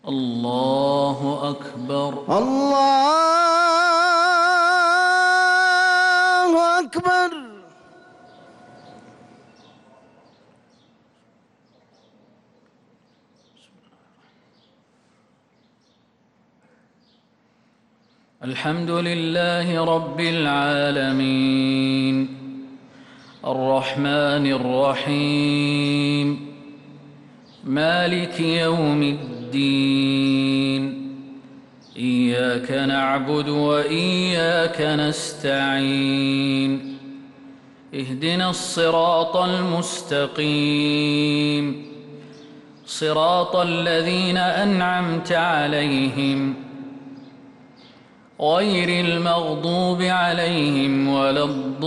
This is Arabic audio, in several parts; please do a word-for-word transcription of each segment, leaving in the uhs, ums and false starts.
الله أكبر. الله أكبر. الحمد لله رب العالمين الرحمن الرحيم مالك يوم الدين إياك نعبد وإياك نستعين اهدنا الصراط المستقيم صراط الذين أنعمت عليهم غير المغضوب عليهم ولا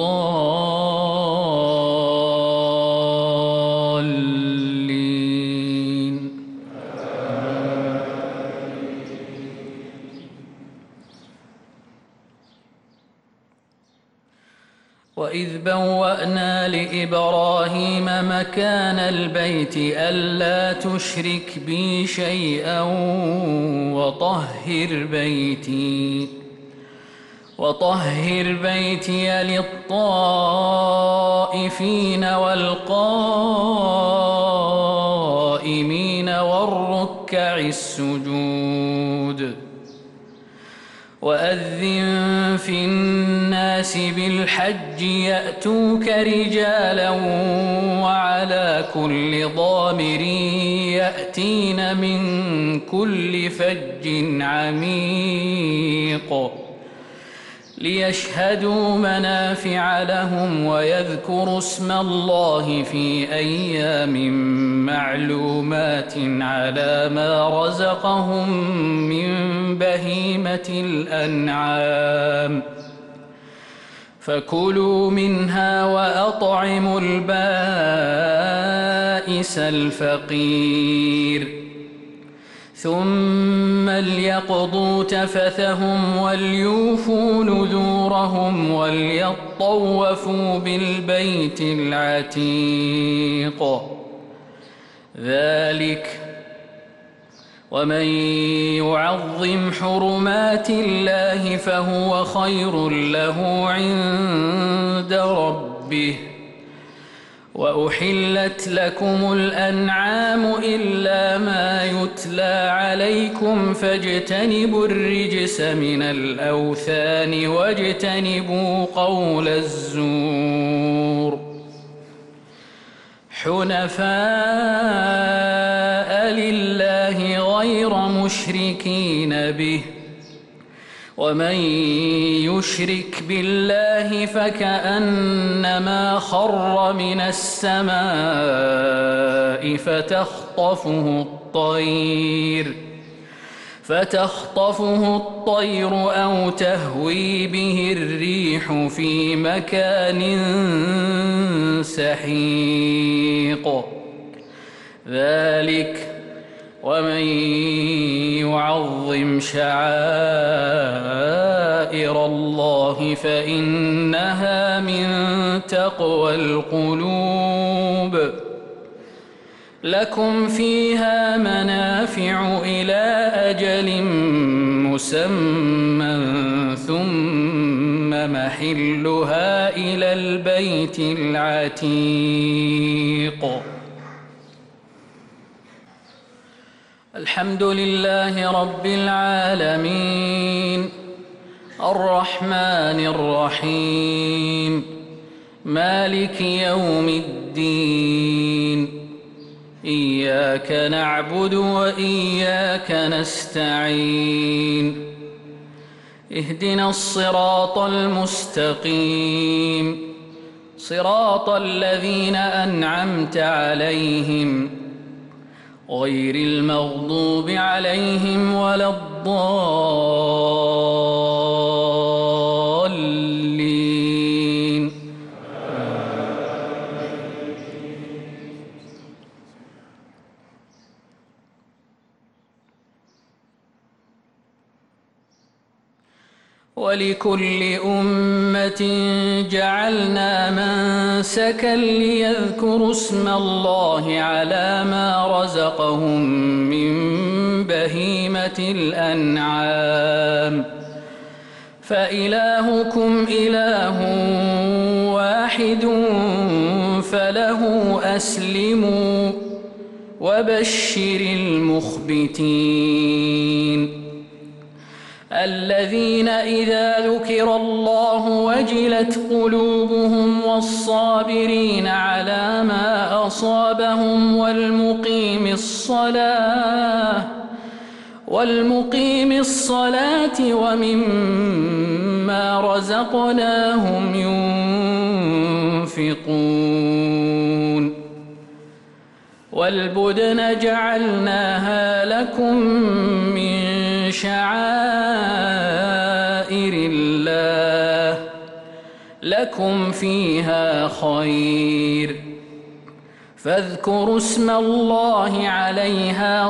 الضالين. وإذ بوأنا لإبراهيم مكان البيت ألا تشرك بي شيئا وطهر بيتي وطهر بيتي للطائفين والقائمين والركع السجود وأذن في الناس بالحج يأتوك رجالا وعلى كل ضامر يأتين من كل فج عميق ليشهدوا منافع لهم ويذكروا اسم الله في أيام معلومات على ما رزقهم من بهيمة الأنعام فكلوا منها وأطعموا البائس الفقير ثم ليقضوا تفثهم وليوفوا نذورهم وليطوفوا بالبيت العتيق ذلك ومن يعظم حرمات الله فهو خير له عند ربه وأحلت لكم الأنعام إلا ما يتلى عليكم فاجتنبوا الرجس من الأوثان واجتنبوا قول الزور حنفاء لله غير مشركين به ومن يشرك بالله فكأنما خر من السماء فتخطفه الطير فتخطفه الطير أو تهوي به الريح في مكان سحيق ذلك ومن يعظم شعائر الله فإنها من تقوى القلوب لكم فيها منافع إلى أجل مسمى ثم محلها إلى البيت العتيق. الحمد لله رب العالمين الرحمن الرحيم مالك يوم الدين إياك نعبد وإياك نستعين اهدنا الصراط المستقيم صراط الذين أنعمت عليهم غير المغضوب عليهم ولا الضالين. ولكل أمة جعلنا منسكا ليذكروا اسم الله على ما رزقهم من بهيمة الأنعام فإلهكم إله واحد فله أسلموا وبشر المخبتين الذين إذا ذكر الله وجلت قلوبهم والصابرين على ما أصابهم والمقيم الصلاة والمقيم الصلاة ومما رزقناهم ينفقون والبدن جعلناها لكم من شعائر الله لكم فيها خير فاذكروا اسم الله عليها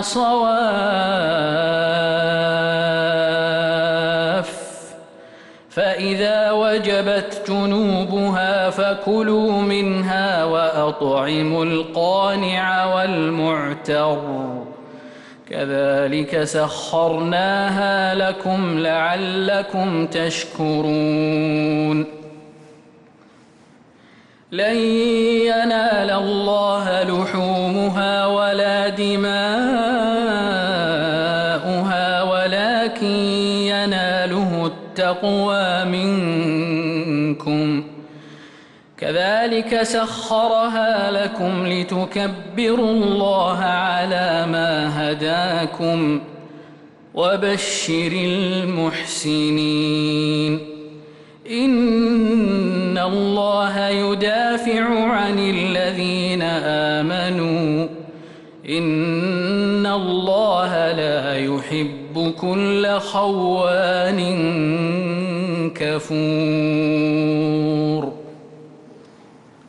صواف فإذا وجبت جنوبها فكلوا منها وأطعموا القانع والمعتر كذلك سخرناها لكم لعلكم تشكرون لن ينال الله لحومها ولا دماؤها ولكن يناله التقوى منكم كذلك سخرها لكم لتكبروا الله على ما هداكم وبشر المحسنين إن الله يدافع عن الذين آمنوا إن الله لا يحب كل خوان كفور